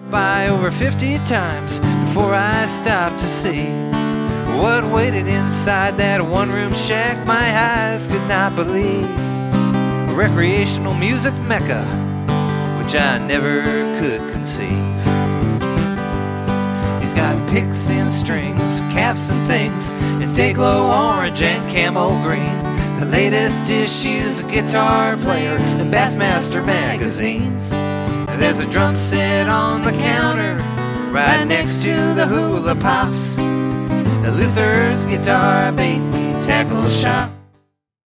by over 50 times before I stopped to see what waited inside that one-room shack my eyes could not believe. A recreational music mecca, which I never could conceive. He's got picks and strings, caps and things, and Dayglow orange and camo green. The latest issues of Guitar Player and Bassmaster magazines. There's a drum set on the counter right next to the Hula Pops, Luther's Guitar Bait and Tackle Shop.